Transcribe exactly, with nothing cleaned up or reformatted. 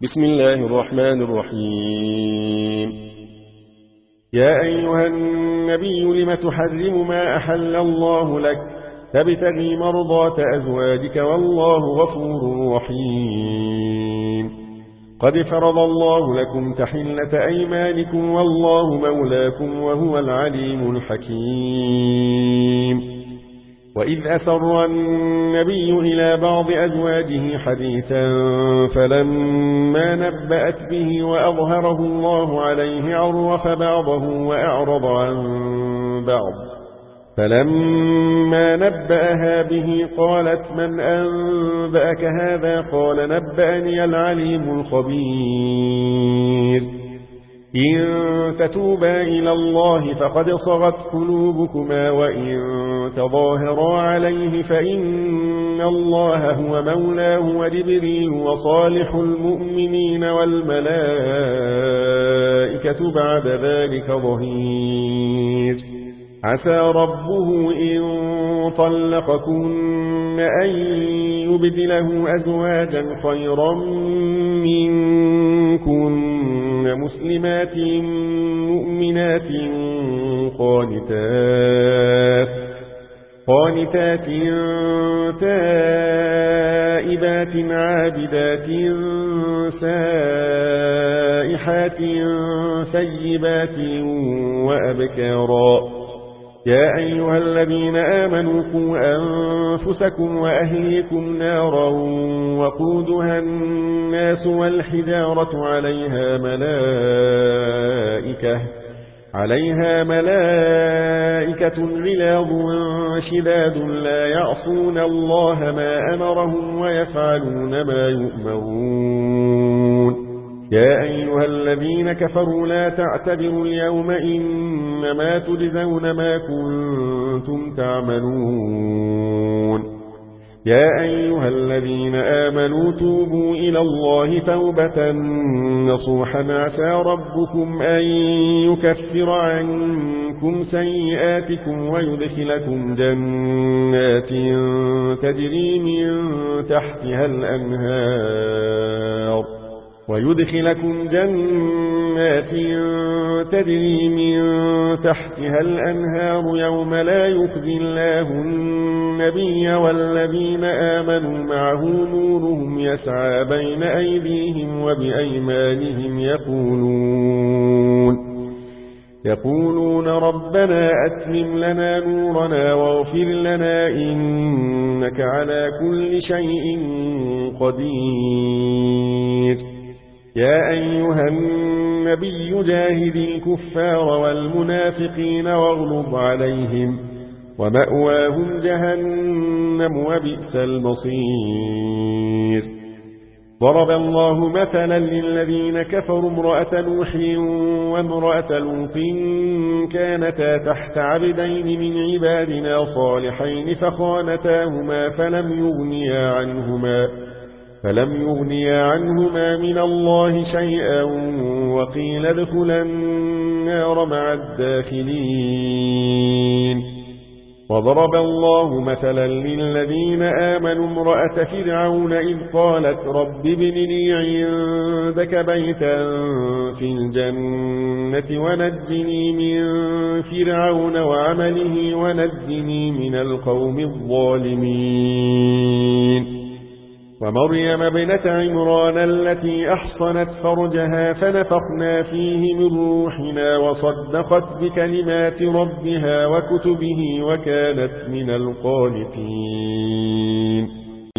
بسم الله الرحمن الرحيم. يا أيها النبي لم تحرم ما أحل الله لك تبتغي مرضات أزواجك والله غفور رحيم. قد فرض الله لكم تحلة أيمانكم والله مولاكم وهو العليم الحكيم. وإذ أسر النبي إلى بعض أزواجه حديثا فلما نبأت به وأظهره الله عليه عرف بعضه وأعرض عن بعض، فلما نبأها به قالت من أنبأك هذا؟ قال نبأني العليم الخبير. إن تتوبا إلى الله فقد صغت قلوبكما وإن تظاهرا عليه فإن الله هو مولاه وجبريل وصالح المؤمنين والملائكة بعد ذلك ظهير. عسى ربه إن طلقكن أن يبدله أزواجا خيرا منكن مسلمات مؤمنات قانتات قانتات تائبات عابدات سائحات ثيبات وأبكارا. يا أيها الذين آمنوا قوا أنفسكم وأهليكم نارا وقودها الناس والحجارة عليها ملائكة عليها ملائكة غلاظ شداد لا يعصون الله ما أمرهم ويفعلون ما يؤمرون. يا أيها الذين كفروا لا تعتذروا اليوم إنما تجزون ما كنتم تعملون. يا أيها الذين آمنوا توبوا إلى الله توبة نصوحا عسى ربكم أن يكفر عنكم سيئاتكم ويدخلكم جنات تجري من تحتها الأنهار ويدخلكم جنات تجري من تحتها الأنهار يوم لا يخزي الله النبي والذين آمنوا معه نورهم يسعى بين أيديهم وبأيمانهم يقولون يقولون ربنا أتمم لنا نورنا واغفر لنا إنك على كل شيء قدير. يا أيها النبي جاهد الكفار والمنافقين واغلظ عليهم ومأواهم جهنم وبئس المصير. ضرب الله مثلا للذين كفروا امرأة نوح وامرأة لوط كانتا تحت عبدين من عبادنا صالحين فخانتاهما فلم يغنيا عنهما فلم يغنيا عنهما من الله شيئا وقيل ادخلا النار مع الداخلين. وضرب الله مثلا للذين آمنوا امرأة فرعون إذ قالت رب ابن لي عندك بيتا في الجنة ونجني من فرعون وعمله ونجني من القوم الظالمين. ومريم ابنة عمران التي أحصنت فرجها فنفخنا فيه من روحنا وصدقت بكلمات ربها وكتبه وكانت من القانتين.